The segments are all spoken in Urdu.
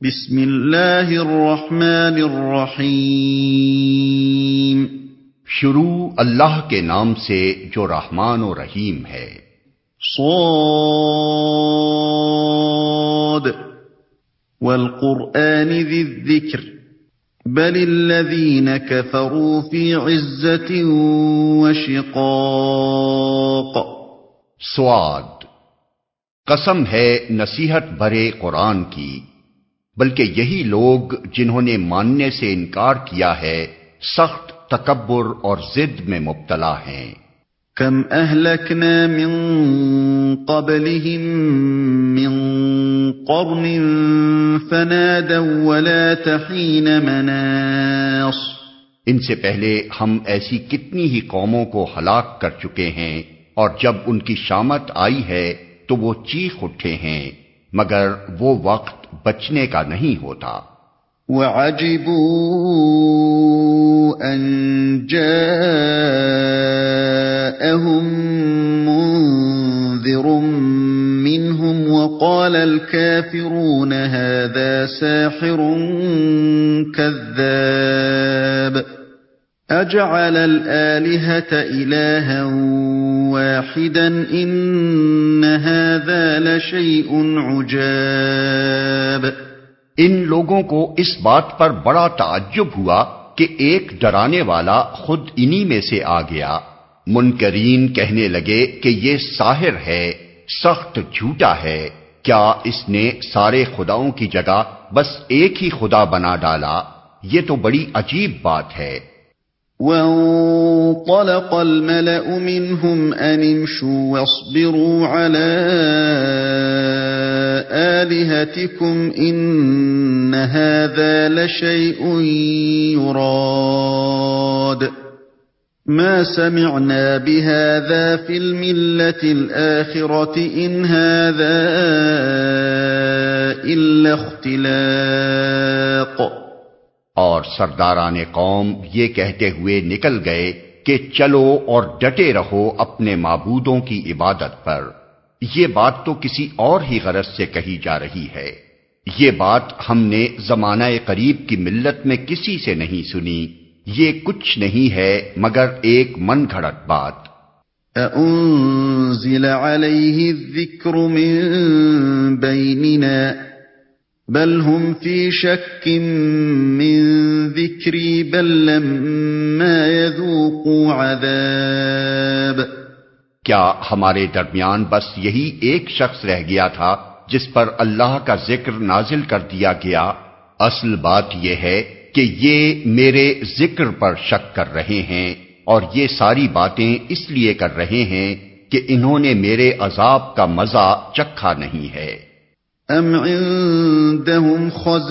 بسم اللہ الرحمن الرحیم۔ شروع اللہ کے نام سے جو رحمان و رحیم ہے۔ صاد والقرآن ذی الذکر بل الذین کفروا فی عزة وشقاق۔ سواد، قسم ہے نصیحت بھرے قرآن کی، بلکہ یہی لوگ جنہوں نے ماننے سے انکار کیا ہے سخت تکبر اور ضد میں مبتلا ہیں۔ کم اہلکنا من قبلہم من قرن فنادوا ولا تحین مناص۔ ان سے پہلے ہم ایسی کتنی ہی قوموں کو ہلاک کر چکے ہیں، اور جب ان کی شامت آئی ہے تو وہ چیخ اٹھے ہیں، مگر وہ وقت بچنے کا نہیں ہوتا۔ وَعَجِبُوا أَن جَاءَهُم مُّنذِرٌ مِّنْهُمْ وَقَالَ الْكَافِرُونَ هَٰذَا سَاحِرٌ كَذَّابٌ أَجَعَلَ الْآلِهَةَ إِلَٰهًا وَاحِدًا إِنَّ هَٰذَا لَشَيْءٌ عُجَابٌ۔ ان لوگوں کو اس بات پر بڑا تعجب ہوا کہ ایک ڈرانے والا خود انہی میں سے آ گیا۔ منکرین کہنے لگے کہ یہ ساحر ہے، سخت جھوٹا ہے، کیا اس نے سارے خداؤں کی جگہ بس ایک ہی خدا بنا ڈالا؟ یہ تو بڑی عجیب بات ہے۔ وَانطَلَقَ الْمَلَأُ مِنْهُمْ أَنِ امْشُوا وَاصْبِرُوا عَلَىٰ آلِهَتِكُمْ إِنَّ هَٰذَا لَشَيْءٌ يُرَادُ مَا سَمِعْنَا بِهَٰذَا فِي الْمِلَّةِ الْآخِرَةِ إِنْ هَٰذَا إِلَّا اخْتِلَاقٌ۔ اور سرداران قوم یہ کہتے ہوئے نکل گئے کہ چلو اور ڈٹے رہو اپنے معبودوں کی عبادت پر، یہ بات تو کسی اور ہی غرض سے کہی جا رہی ہے۔ یہ بات ہم نے زمانہ قریب کی ملت میں کسی سے نہیں سنی، یہ کچھ نہیں ہے مگر ایک من گھڑت بات۔ أَأُنزِلَ عَلَيْهِ الذِّكْرُ مِن بَيْنِنَا بل هم فی شک من ذکری بل لما یذوقوا عذاب۔ کیا ہمارے درمیان بس یہی ایک شخص رہ گیا تھا جس پر اللہ کا ذکر نازل کر دیا گیا؟ اصل بات یہ ہے کہ یہ میرے ذکر پر شک کر رہے ہیں، اور یہ ساری باتیں اس لیے کر رہے ہیں کہ انہوں نے میرے عذاب کا مزہ چکھا نہیں ہے۔ ام عندهم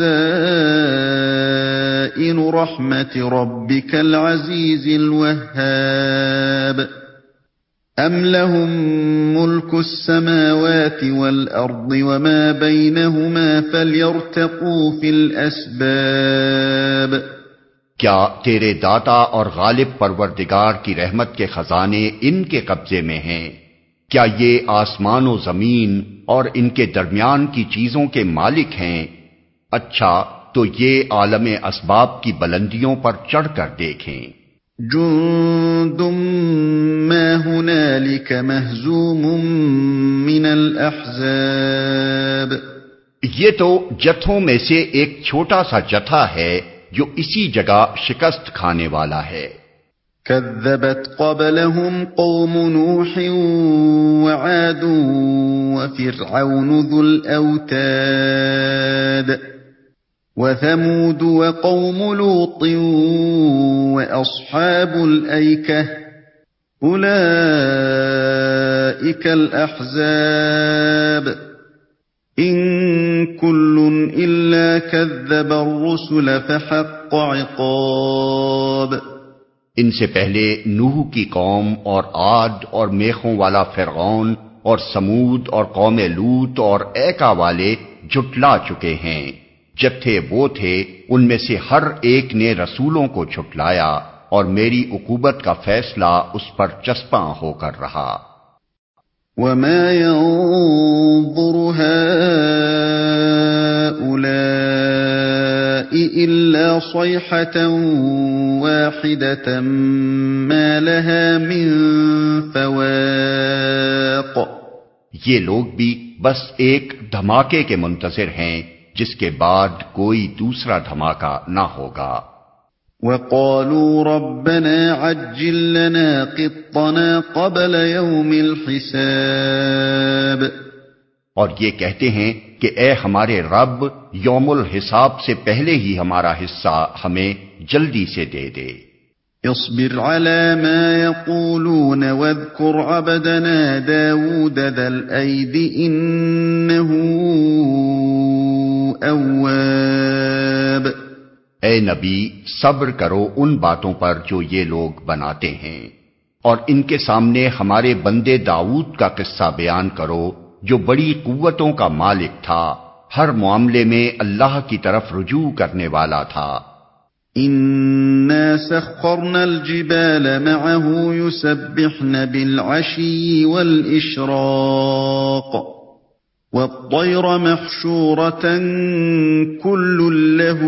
خزائن رحمت ربك العزيز الوهاب ام لهم ملك السماوات والارض وما بينهما فليرتقوا في الاسباب۔ کیا تیرے داتا اور غالب پروردگار کی رحمت کے خزانے ان کے قبضے میں ہیں؟ کیا یہ آسمان و زمین اور ان کے درمیان کی چیزوں کے مالک ہیں؟ اچھا تو یہ عالم اسباب کی بلندیوں پر چڑھ کر دیکھیں۔ جند ما هنالك مهزوم من الاحزاب۔ یہ تو جتھوں میں سے ایک چھوٹا سا جتھا ہے جو اسی جگہ شکست کھانے والا ہے۔ كذبت قبلهم قوم نوح وعاد وفرعون ذو الأوتاد وثمود وقوم لوط وأصحاب الأيكة أولئك الأحزاب إن كل إلا كذب الرسل فحق عقاب۔ ان سے پہلے نوح کی قوم اور عاد اور میخوں والا فرعون اور سمود اور قوم لوط اور ایکا والے جھٹلا چکے ہیں۔ جتھے وہ تھے ان میں سے ہر ایک نے رسولوں کو جھٹلایا، اور میری عقوبت کا فیصلہ اس پر چسپاں ہو کر رہا۔ وَمَا يَنظُرُ هَٰؤُلَاءِ إلا صيحة واحدة ما لها من فواق. یہ لوگ بھی بس ایک دھماکے کے منتظر ہیں جس کے بعد کوئی دوسرا دھماکہ نہ ہوگا. وَقَالُوا رَبَّنَا عَجِّل لَّنَا قِطَّنَا قَبْلَ يَوْمِ الْحِسَابِ. اور یہ کہتے ہیں کہ اے ہمارے رب یوم الحساب سے پہلے ہی ہمارا حصہ ہمیں جلدی سے دے دے. اصبر على ما يقولون واذكر عبدنا داود ذا الأيد إنه أواب. اے نبی صبر کرو ان باتوں پر جو یہ لوگ بناتے ہیں، اور ان کے سامنے ہمارے بندے داؤد کا قصہ بیان کرو جو بڑی قوتوں کا مالک تھا، ہر معاملے میں اللہ کی طرف رجوع کرنے والا تھا. إنا سخرنا الجبال معه يسبحن بالعشي والإشراق والطير محشورة كل له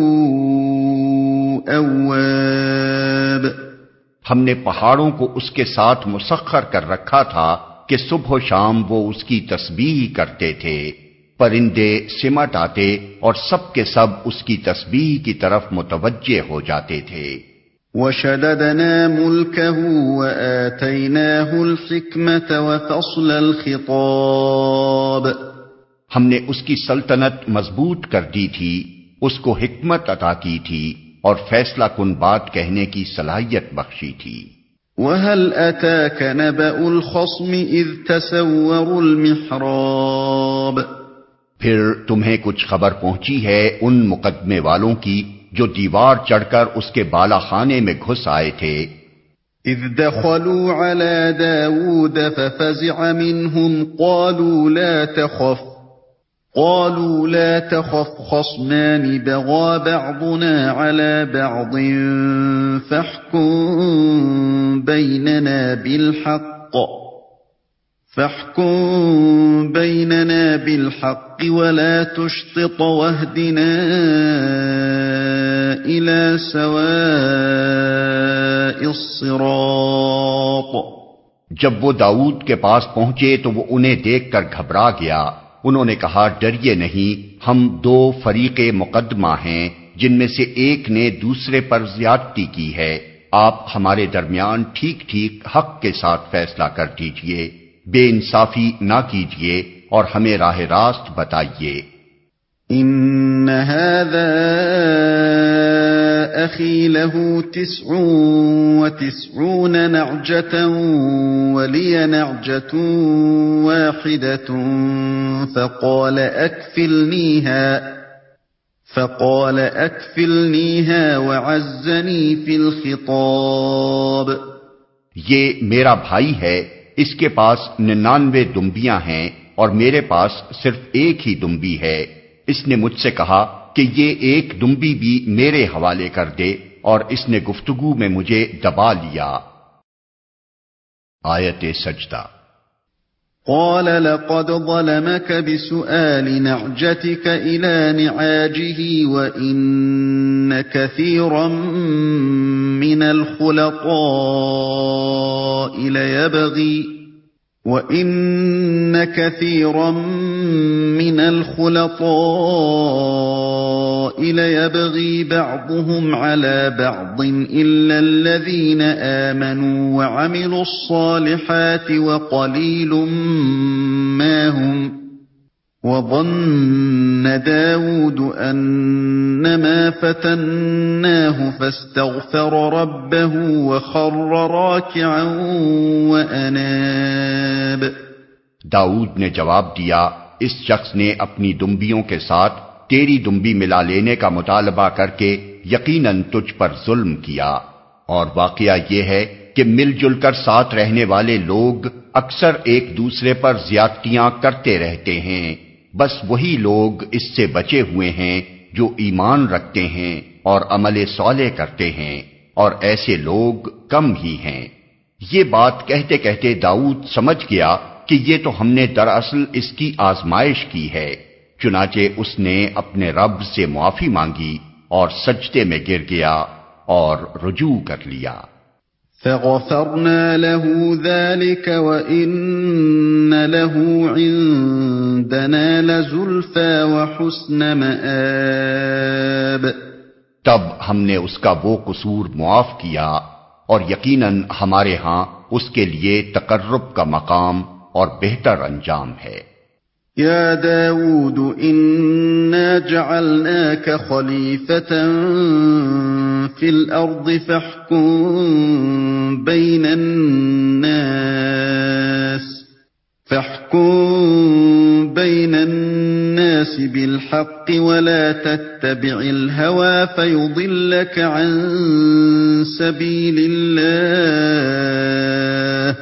أواب. ہم نے پہاڑوں کو اس کے ساتھ مسخر کر رکھا تھا کہ صبح و شام وہ اس کی تسبیح کرتے تھے. پرندے سمٹ آتے اور سب کے سب اس کی تسبیح کی طرف متوجہ ہو جاتے تھے. وَشَدَدْنَا مُلْكَهُ وَآتَيْنَاهُ الْحِكْمَةَ وَفَصْلَ الْخِطَابِ. ہم نے اس کی سلطنت مضبوط کر دی تھی، اس کو حکمت عطا کی تھی اور فیصلہ کن بات کہنے کی صلاحیت بخشی تھی. وَهَلْ أَتَاكَ نَبَأُ الْخَصْمِ إِذْ تَسَوَّرُوا الْمِحْرَابَ. پھر تمہیں کچھ خبر پہنچی ہے ان مقدمے والوں کی جو دیوار چڑھ کر اس کے بالا خانے میں گھس آئے تھے. اذ دخلوا على داود ففزع منهم قالوا لا تخف خصمان بغى بعضنا على بعض فاحكم بيننا بالحق ولا تشطط واهدنا إلى سواء الصراط. جب وہ داؤد کے پاس پہنچے تو وہ انہیں دیکھ کر گھبرا گیا. انہوں نے کہا ڈریے نہیں، ہم دو فریق مقدمہ ہیں جن میں سے ایک نے دوسرے پر زیادتی کی ہے. آپ ہمارے درمیان ٹھیک ٹھیک حق کے ساتھ فیصلہ کر دیجئے، بے انصافی نہ کیجئے اور ہمیں راہ راست بتائیے. ان هذا اخي له 99 نعجة ولي نعجة واحدة فقال اكفلنيها وعزني في الخطاب. یہ میرا بھائی ہے، اس کے پاس 99 دمبیاں ہیں اور میرے پاس صرف ایک ہی دمبی ہے. اس نے مجھ سے کہا کہ یہ ایک دمبی بھی میرے حوالے کر دے، اور اس نے گفتگو میں مجھے دبا لیا. آیت سجدہ. قال لقد ظلمك بسؤال نعجتك إلى نعاجه وإن كثيرا من الخلطاء ليبغي بعضهم على بعض إلا الذين آمنوا وعملوا الصالحات وقليل ما هم وظن داود أنما فتناه فاستغفر ربه وخر راكعا وأناب. داؤد نے جواب دیا، اس شخص نے اپنی دمبیوں کے ساتھ تیری دمبی ملا لینے کا مطالبہ کر کے یقیناً تجھ پر ظلم کیا. اور واقعہ یہ ہے کہ مل جل کر ساتھ رہنے والے لوگ اکثر ایک دوسرے پر زیادتیاں کرتے رہتے ہیں. بس وہی لوگ اس سے بچے ہوئے ہیں جو ایمان رکھتے ہیں اور عمل صالح کرتے ہیں، اور ایسے لوگ کم ہی ہیں. یہ بات کہتے کہتے داؤد سمجھ گیا کہ یہ تو ہم نے دراصل اس کی آزمائش کی ہے. چنانچہ اس نے اپنے رب سے معافی مانگی اور سجدے میں گر گیا اور رجوع کر لیا۔ فغفرنا له ذلك وإن له عندنا لزلفى وحسن مآب۔ تب ہم نے اس کا وہ قصور معاف کیا اور یقیناً ہمارے ہاں اس کے لیے تقرب کا مقام اور بہتر انجام ہے۔ يا داود إنا جعلناك خليفة في الأرض فاحكم بين الناس بالحق ولا تتبع الهوى فيضلك عن سبيل الله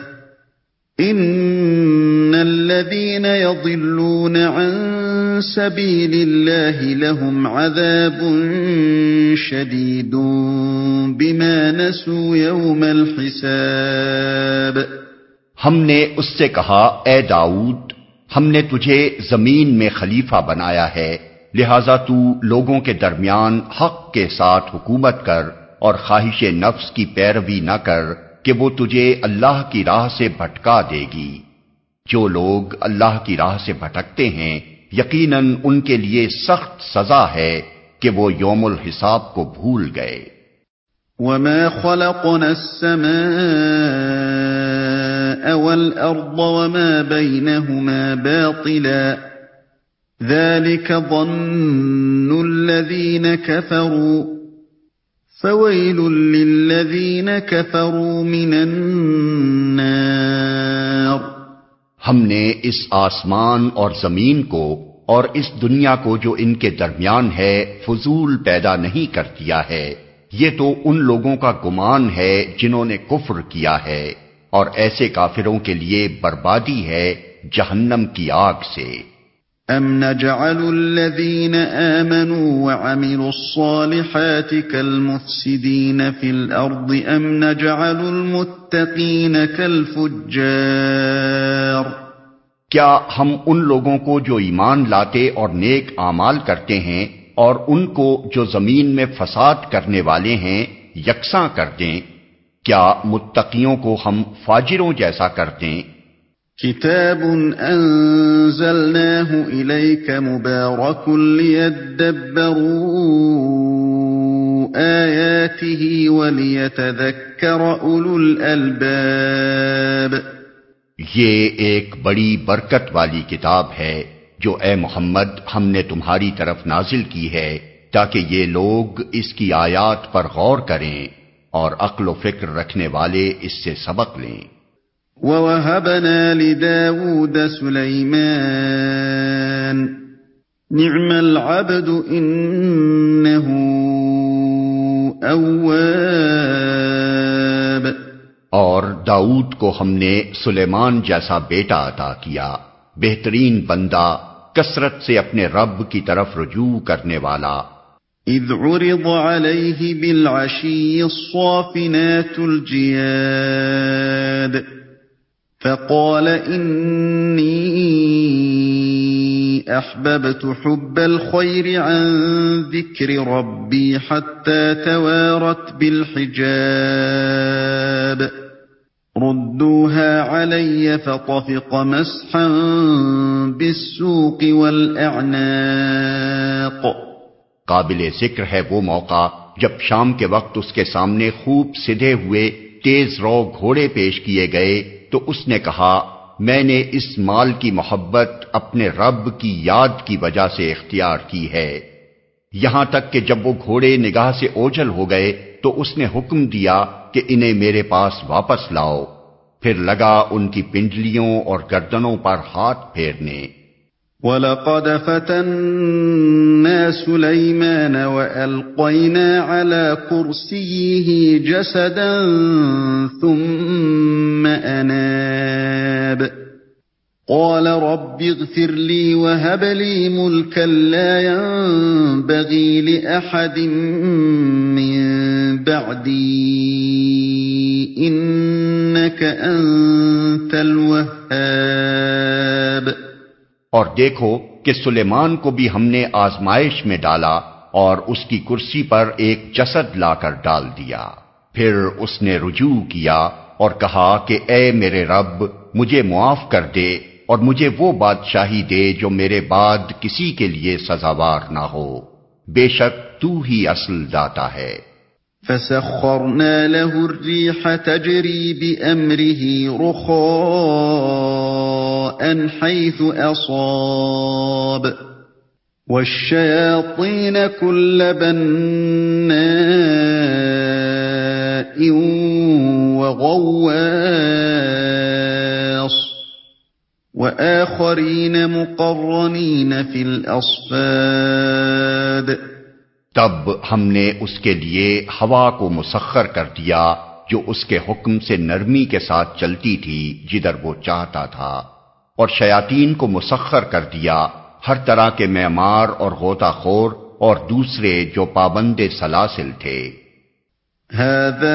إن الذين يضلون عن سبيل الله لهم عذاب شديد بما نسوا يوم الحساب۔ ہم نے اس سے کہا، اے داؤد، ہم نے تجھے زمین میں خلیفہ بنایا ہے، لہذا تو لوگوں کے درمیان حق کے ساتھ حکومت کر اور خواہش نفس کی پیروی نہ کر کہ وہ تجھے اللہ کی راہ سے بھٹکا دے گی۔ جو لوگ اللہ کی راہ سے بھٹکتے ہیں یقیناً ان کے لیے سخت سزا ہے کہ وہ یوم الحساب کو بھول گئے۔ وَمَا خَلَقْنَا السَّمَاءَ وَالْأَرْضَ وَمَا بَيْنَهُمَا بَاطِلًا ذَلِكَ ظَنُّ الَّذِينَ كَفَرُوا فَوَيْلٌ لِّلَّذِينَ كَفَرُوا مِنَ النَّارِ۔ ہم نے اس آسمان اور زمین کو اور اس دنیا کو جو ان کے درمیان ہے فضول پیدا نہیں کر دیا ہے، یہ تو ان لوگوں کا گمان ہے جنہوں نے کفر کیا ہے، اور ایسے کافروں کے لیے بربادی ہے جہنم کی آگ سے۔ ام نجعل الذین آمنوا وعملوا الصالحات كالمفسدین فی الارض ام نجعل المتقین كالفجار۔ کیا ہم ان لوگوں کو جو ایمان لاتے اور نیک اعمال کرتے ہیں اور ان کو جو زمین میں فساد کرنے والے ہیں یکساں کر دیں؟ کیا متقیوں کو ہم فاجروں جیسا کر دیں؟ کتاب انزلناہ الیک مبارک لیدبروا آیاتہ ولیتذکر اولو الالباب۔ یہ ایک بڑی برکت والی کتاب ہے جو اے محمد ہم نے تمہاری طرف نازل کی ہے تاکہ یہ لوگ اس کی آیات پر غور کریں اور عقل و فکر رکھنے والے اس سے سبق لیں۔ وَوَهَبْنَا لِدَاوُودَ سُلَيْمَانَ نِعْمَ الْعَبْدُ إِنَّهُ أَوَّابٌ۔ اور داؤد کو ہم نے سلیمان جیسا بیٹا عطا کیا، بہترین بندہ، کثرت سے اپنے رب کی طرف رجوع کرنے والا۔ اذ عرض عليه بالعشي الصافنات الجياد فقال إني أحببت حب الخير عن ذكر ربي حتى توارت بالحجاب ردوها علي فطفق مسحا بالسوق والأعناق۔ قابل ذکر ہے وہ موقع جب شام کے وقت اس کے سامنے خوب سدھے ہوئے تیز رو گھوڑے پیش کیے گئے تو اس نے کہا، میں نے اس مال کی محبت اپنے رب کی یاد کی وجہ سے اختیار کی ہے، یہاں تک کہ جب وہ گھوڑے نگاہ سے اوجھل ہو گئے تو اس نے حکم دیا کہ انہیں میرے پاس واپس لاؤ، پھر لگا ان کی پنڈلیوں اور گردنوں پر ہاتھ پھیرنے۔ وَلَقَدْ فَتَنَّا سُلَيْمَانَ وَأَلْقَيْنَا عَلَى كُرْسِيِّهِ جَسَدًا ثُمَّ أَنَابَ قَالَ رَبِّ اغْفِرْ لِي وَهَبْ لِي مُلْكًا لَّا يَنبَغِي لِأَحَدٍ مِّن بَعْدِي إِنَّكَ أَنتَ الْوَهَّابُ۔ اور دیکھو کہ سلیمان کو بھی ہم نے آزمائش میں ڈالا اور اس کی کرسی پر ایک جسد لا کر ڈال دیا۔ پھر اس نے رجوع کیا اور کہا کہ اے میرے رب، مجھے معاف کر دے اور مجھے وہ بادشاہی دے جو میرے بعد کسی کے لیے سزاوار نہ ہو، بے شک تو ہی اصل داتا ہے۔ فسخرنا له الريح تجري بأمره رخاء حيث أصاب والشياطين كل بناء وغواص وآخرين مقرنين في الأصفاد۔ تب ہم نے اس کے لیے ہوا کو مسخر کر دیا جو اس کے حکم سے نرمی کے ساتھ چلتی تھی جدھر وہ چاہتا تھا، اور شیاطین کو مسخر کر دیا ہر طرح کے معمار اور غوطہ خور اور دوسرے جو پابند سلاسل تھے۔ هذا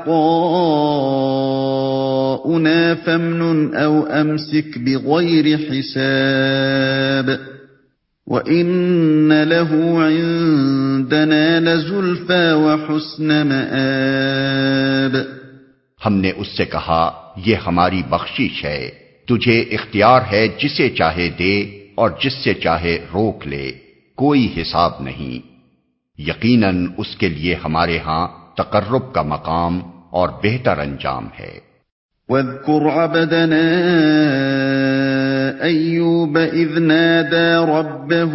عطاؤنا فامنن او امسك بغير حساب وَإِنَّ لَهُ عِندَنَا لَزُلْفَىٰ وَحُسْنَ مَآبٍ۔ ہم نے اس سے کہا یہ ہماری بخشش ہے، تجھے اختیار ہے جسے چاہے دے اور جس سے چاہے روک لے، کوئی حساب نہیں۔ یقیناً اس کے لیے ہمارے ہاں تقرب کا مقام اور بہتر انجام ہے۔ وَاذْكُرْ عَبْدَنَا أَيُّوبَ إِذْ نَادَىٰ رَبَّهُ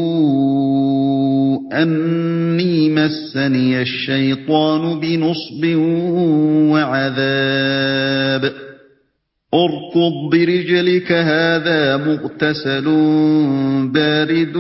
أَنِّي مَسَّنِيَ الشَّيْطَانُ بِنُصْبٍ وَعَذَابٍ ارْكُضْ بِرِجْلِكَ هَٰذَا مُغْتَسَلٌ بَارِدٌ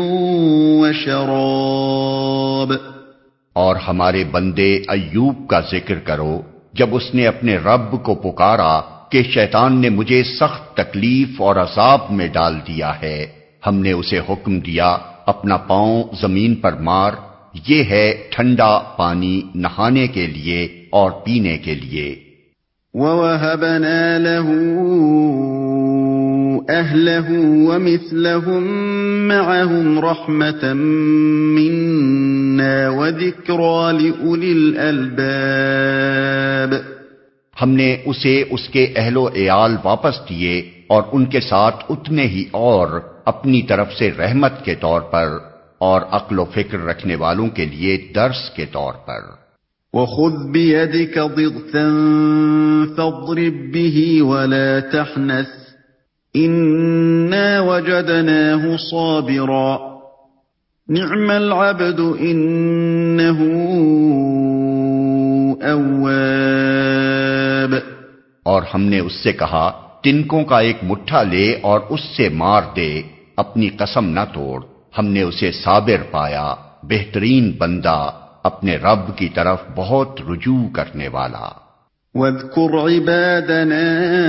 وَشَرَابٌ۔ اور ہمارے بندے ایوب کا ذکر کرو جب اس نے اپنے رب کو پکارا کہ شیطان نے مجھے سخت تکلیف اور عذاب میں ڈال دیا ہے، ہم نے اسے حکم دیا اپنا پاؤں زمین پر مار، یہ ہے ٹھنڈا پانی نہانے کے لیے اور پینے کے لیے۔ وَوَهَبْنَا لَهُ أَهْلَهُ وَمِثْلَهُم مَّعَهُمْ رَحْمَةً مِّنَّا وَذِكْرَىٰ لِأُولِي الْأَلْبَابِ۔ ہم نے اسے اس کے اہل و عیال واپس دیے اور ان کے ساتھ اتنے ہی اور اپنی طرف سے رحمت کے طور پر اور عقل و فکر رکھنے والوں کے لیے درس کے طور پر۔ وَخُذْ بِيَدِكَ ضِغْثًا فَاضْرِب بِّهِ وَلَا تَحْنَثْ إِنَّا وَجَدْنَاهُ صَابِرًا نِعْمَ الْعَبْدُ إِنَّهُ أَوَّابٌ۔ اور ہم نے اس سے کہا تنکوں کا ایک مٹھا لے اور اس سے مار دے، اپنی قسم نہ توڑ، ہم نے اسے صابر پایا، بہترین بندہ، اپنے رب کی طرف بہت رجوع کرنے والا۔ وَاذْكُرْ عِبَادَنَا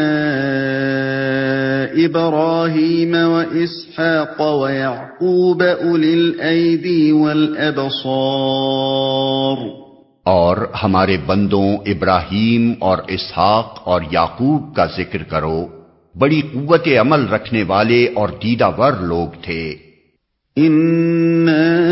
إِبْرَاهِيمَ وَإِسْحَاقَ وَيَعْقُوبَ أُولِي الْأَيْدِي وَالْأَبْصَارِ۔ اور ہمارے بندوں ابراہیم اور اسحاق اور یعقوب کا ذکر کرو، بڑی قوت عمل رکھنے والے اور دیدہ ور لوگ تھے۔ إِنَّا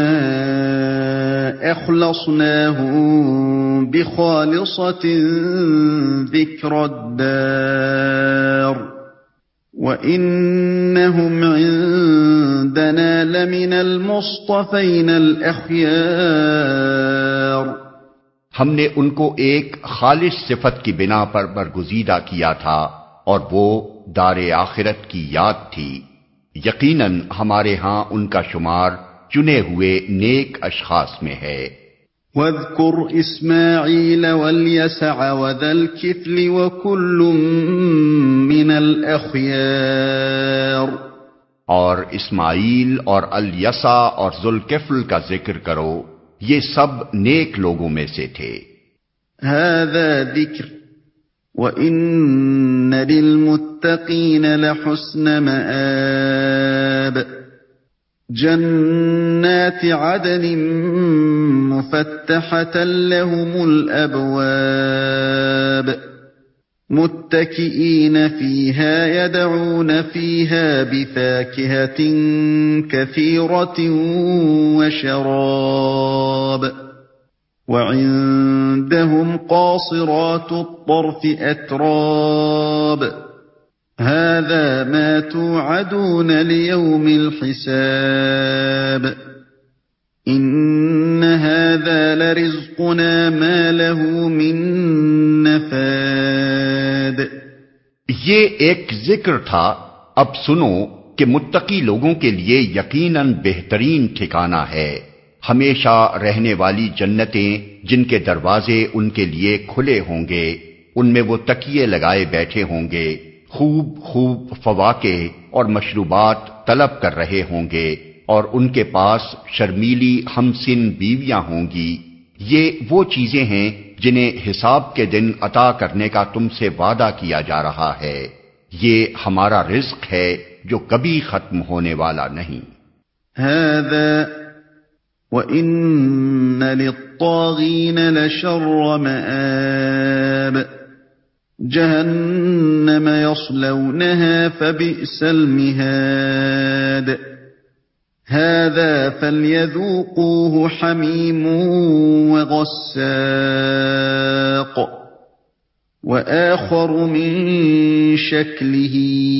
أَخْلَصْنَاهُم بِخَالِصَةٍ ذِكْرَى الدَّارِ وَإِنَّهُمْ عِندَنَا لَمِنَ الْمُصْطَفَيْنَ الْأَخْيَارِ۔ ہم نے ان کو ایک خالص صفت کی بنا پر برگزیدہ کیا تھا اور وہ دار آخرت کی یاد تھی، یقیناً ہمارے ہاں ان کا شمار چنے ہوئے نیک اشخاص میں ہے۔ وَاذْكُرْ إِسْمَاعِيلَ وَالْيَسَعَ وَذَا الْكِفْلِ وَكُلٌّ مِّنَ الْأَخْيَارِ۔ اور اسماعیل اور الیسع اور ذوالکفل کا ذکر کرو، یہ سب نیک لوگوں میں سے تھے۔ هَذَا ذِکْرٌ وَإِنَّ لِلْمُتَّقِينَ لَحُسْنَ مَآبٍ جَنَّاتِ عَدْنٍ مُفَتَّحَةً لَهُمُ الْأَبْوَابُ متكئين فيها يدعون فيها بفاكهة كثيرة وشراب وعندهم قاصرات الطرف أتراب هذا ما توعدون ليوم الحساب إن هذا لرزقنا ما له من نفاد. یہ ایک ذکر تھا، اب سنو کہ متقی لوگوں کے لیے یقیناً بہترین ٹھکانہ ہے، ہمیشہ رہنے والی جنتیں جن کے دروازے ان کے لیے کھلے ہوں گے، ان میں وہ تکیے لگائے بیٹھے ہوں گے، خوب خوب فواکہ اور مشروبات طلب کر رہے ہوں گے، اور ان کے پاس شرمیلی ہمسن بیویاں ہوں گی۔ یہ وہ چیزیں ہیں جنہیں حساب کے دن عطا کرنے کا تم سے وعدہ کیا جا رہا ہے، یہ ہمارا رزق ہے جو کبھی ختم ہونے والا نہیں۔ هذا وَإِنَّ لِلطَّاغِينَ لَشَرَّ مَآبٍ جَهَنَّمَ يَصْلَوْنَهَا فَبِئْسَ الْمِهَادُ هذا فليذوقوه حميم وغساق وآخر من شكله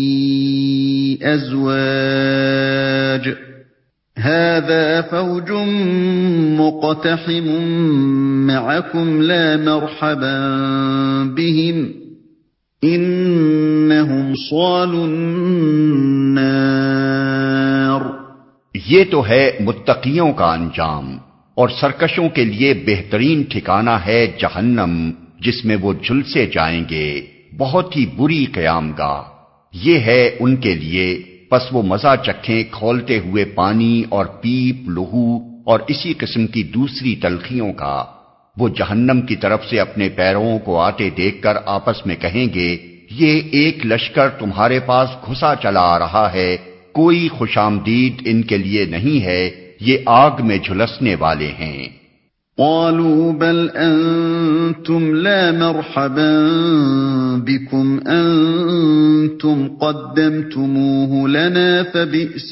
أزواج هذا فوج مقتحم معكم لا مرحبا بهم إنهم صالوا النار۔ یہ تو ہے متقیوں کا انجام، اور سرکشوں کے لیے بہترین ٹھکانہ ہے جہنم، جس میں وہ جھلسے جائیں گے، بہت ہی بری قیام گاہ یہ ہے ان کے لیے۔ پس وہ مزہ چکھیں کھولتے ہوئے پانی اور پیپ، لہو اور اسی قسم کی دوسری تلخیوں کا۔ وہ جہنم کی طرف سے اپنے پیروں کو آتے دیکھ کر آپس میں کہیں گے، یہ ایک لشکر تمہارے پاس گھسا چلا آ رہا ہے، کوئی خوش آمدید ان کے لیے نہیں ہے، یہ آگ میں جھلسنے والے ہیں۔ قالوا بل انتم لا مرحبا بكم انتم قدمتموه لنا فبئس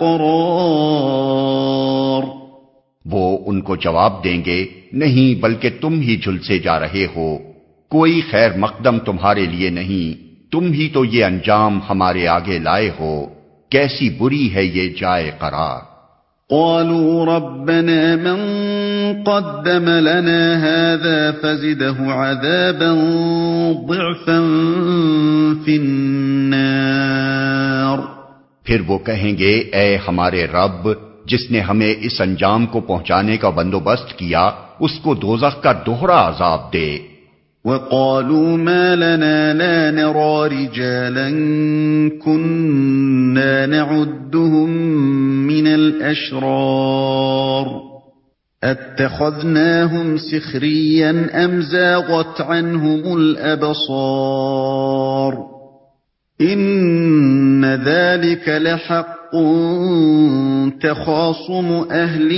القرار۔ وہ ان کو جواب دیں گے، نہیں بلکہ تم ہی جھلسے جا رہے ہو، کوئی خیر مقدم تمہارے لیے نہیں، تم ہی تو یہ انجام ہمارے آگے لائے ہو، کیسی بری ہے یہ جائے قرار۔ قالوا ربنا من قدم لنا هذا فزده عذابا ضعفا في النار۔ پھر وہ کہیں گے، اے ہمارے رب، جس نے ہمیں اس انجام کو پہنچانے کا بندوبست کیا، اس کو دوزخ کا دوہرا عذاب دے۔ وقالوا ما لنا لا نرى رجالا كنا نعدهم من الأشرار اتخذناهم سخريا أم زاغت عنهم الأبصار إن ذلك لحق تخاصم أهل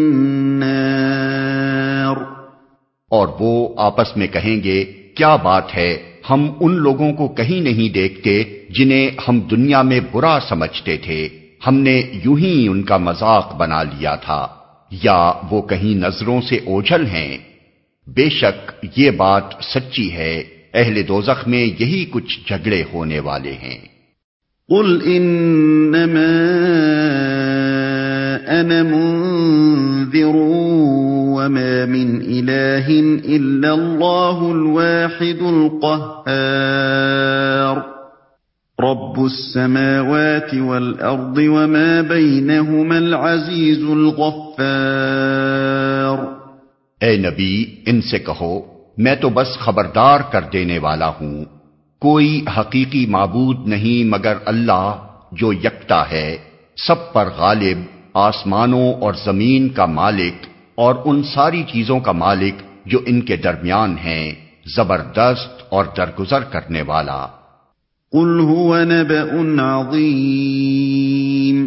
النار۔ اور وہ آپس میں کہیں گے، کیا بات ہے، ہم ان لوگوں کو کہیں نہیں دیکھتے جنہیں ہم دنیا میں برا سمجھتے تھے، ہم نے یوں ہی ان کا مذاق بنا لیا تھا، یا وہ کہیں نظروں سے اوجھل ہیں؟ بے شک یہ بات سچی ہے، اہل دوزخ میں یہی کچھ جھگڑے ہونے والے ہیں۔ قل انما انا منذر وما من الہ الا اللہ الواحد القہار رب السماوات والارض وما بینہما العزیز الغفار۔ اے نبی، ان سے کہو، میں تو بس خبردار کر دینے والا ہوں، کوئی حقیقی معبود نہیں مگر اللہ جو یکتا ہے، سب پر غالب، آسمانوں اور زمین کا مالک اور ان ساری چیزوں کا مالک جو ان کے درمیان ہیں، زبردست اور درگزر کرنے والا۔ قل هو نبأ عظیم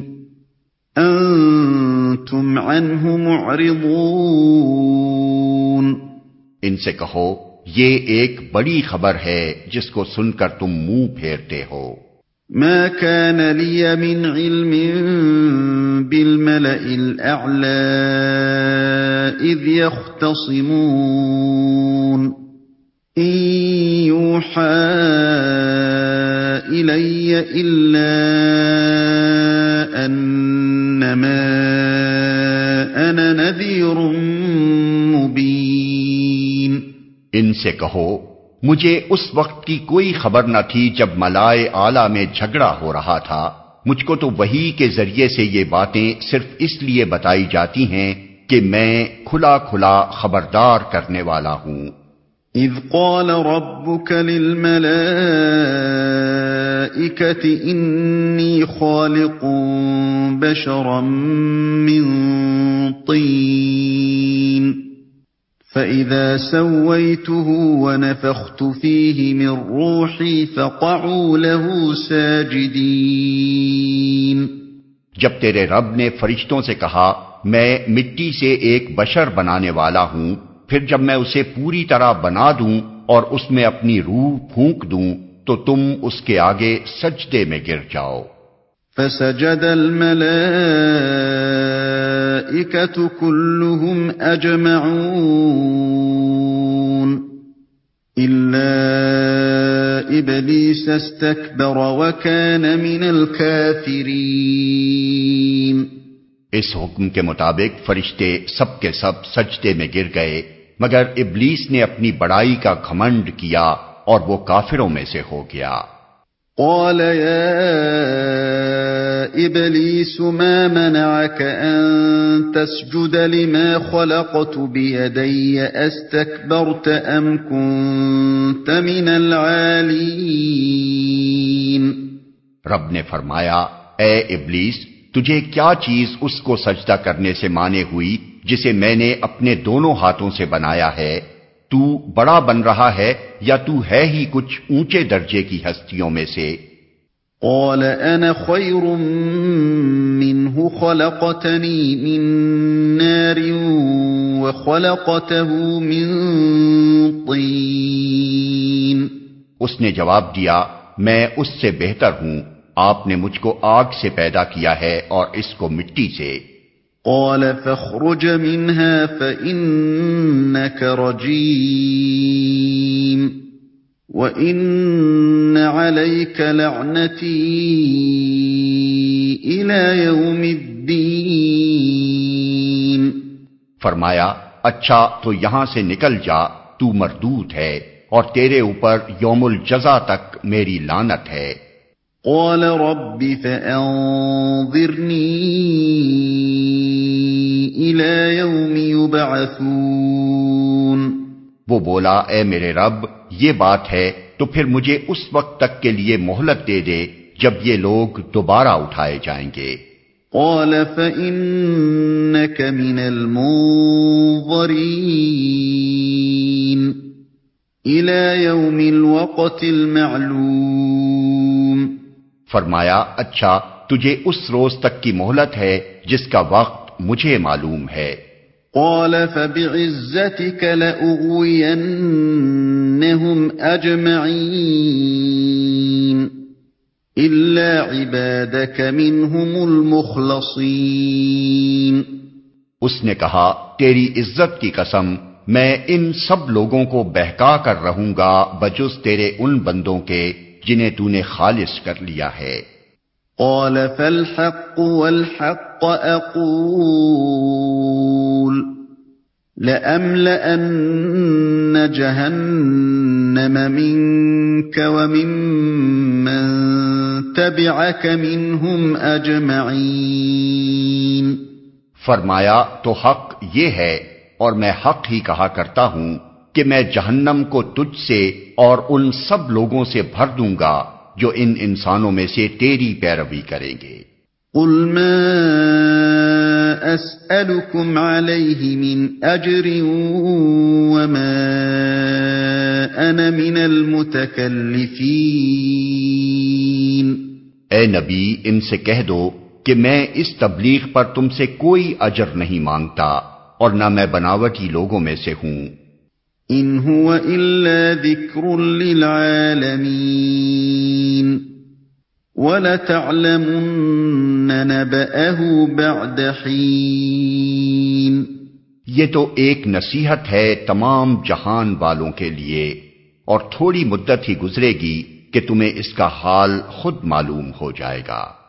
انتم عنہ معرضون۔ ان سے کہو، یہ ایک بڑی خبر ہے جس کو سن کر تم منہ پھیرتے ہو۔ ما كان لي من علم بالملئ الأعلى إذ يختصمون إن يوحى إلي إلا أنما أنا نذير مبين۔ ان سے کہو مجھے اس وقت کی کوئی خبر نہ تھی جب ملائے اعلیٰ میں جھگڑا ہو رہا تھا، مجھ کو تو وحی کے ذریعے سے یہ باتیں صرف اس لیے بتائی جاتی ہیں کہ میں کھلا کھلا خبردار کرنے والا ہوں۔ اذ قال ربك للملائكة انی خالق بشرا من طین فَإِذَا سَوَّيْتُهُ وَنَفَخْتُ فِيهِ مِنْ رُوحِي فَقَعُوا لَهُ سَاجِدِينَ۔ جب تیرے رب نے فرشتوں سے کہا میں مٹی سے ایک بشر بنانے والا ہوں، پھر جب میں اسے پوری طرح بنا دوں اور اس میں اپنی روح پھونک دوں تو تم اس کے آگے سجدے میں گر جاؤ۔ فَسَجَدَ الْمَلَائِكَةُ كُلُّهُمْ أَجْمَعُونَ إِلَّا إِبْلِيسَ اسْتَكْبَرَ وَكَانَ مِنَ الْكَافِرِينَ۔ اس حکم کے مطابق فرشتے سب کے سب سجدے میں گر گئے مگر ابلیس نے اپنی بڑائی کا گھمنڈ کیا اور وہ کافروں میں سے ہو گیا۔ قال يا إبليس ما منعك أن تسجد لما خلقت بيدي أستكبرت أم كنت من العالين؟ رب نے فرمایا اے ابلیس تجھے کیا چیز اس کو سجدہ کرنے سے مانے ہوئی جسے میں نے اپنے دونوں ہاتھوں سے بنایا ہے؟ تو بڑا بن رہا ہے یا تو ہے ہی کچھ اونچے درجے کی ہستیوں میں سے؟ قال انا خیر منه خلقتنی من نار وخلقته من طین۔ اس نے جواب دیا میں اس سے بہتر ہوں، آپ نے مجھ کو آگ سے پیدا کیا ہے اور اس کو مٹی سے۔ قال فاخرج منها فإنك رجيم وإن عليك لعنتي إلى يوم الدين۔ فرمایا اچھا تو یہاں سے نکل جا، تو مردود ہے اور تیرے اوپر یوم الجزا تک میری لعنت ہے۔ قال رب فأنظرني إلى يوم يبعثون۔ وہ بولا اے میرے رب یہ بات ہے تو پھر مجھے اس وقت تک کے لیے مہلت دے دے جب یہ لوگ دوبارہ اٹھائے جائیں گے۔ قال فإنك من المنظرين إلى يوم الوقت المعلوم۔ فرمایا اچھا تجھے اس روز تک کی مہلت ہے جس کا وقت مجھے معلوم ہے۔ قال فبعزتك لأغوينهم أجمعين إلا عبادك منهم المخلصين۔ اس نے کہا تیری عزت کی قسم میں ان سب لوگوں کو بہکا کر رہوں گا بجز تیرے ان بندوں کے جنہیں تو نے خالص کر لیا ہے۔ قال فالحق والحق أقول لأملأن جهنم منك وممن تبعك منهم أجمعين۔ فرمایا تو حق یہ ہے اور میں حق ہی کہا کرتا ہوں کہ میں جہنم کو تجھ سے اور ان سب لوگوں سے بھر دوں گا جو ان انسانوں میں سے تیری پیروی کریں گے۔ قل ما أسألكم عليه من أجر وما أنا من المتكلفين۔ اے نبی ان سے کہہ دو کہ میں اس تبلیغ پر تم سے کوئی اجر نہیں مانگتا اور نہ میں بناوٹی لوگوں میں سے ہوں۔ إِنْ هُوَ إِلَّا ذِكْرٌ لِّلْعَالَمِينَ وَلَتَعْلَمُنَّ نَبَأَهُ بَعْدَ حِينٍ یہ تو ایک نصیحت ہے تمام جہان والوں کے لیے، اور تھوڑی مدت ہی گزرے گی کہ تمہیں اس کا حال خود معلوم ہو جائے گا۔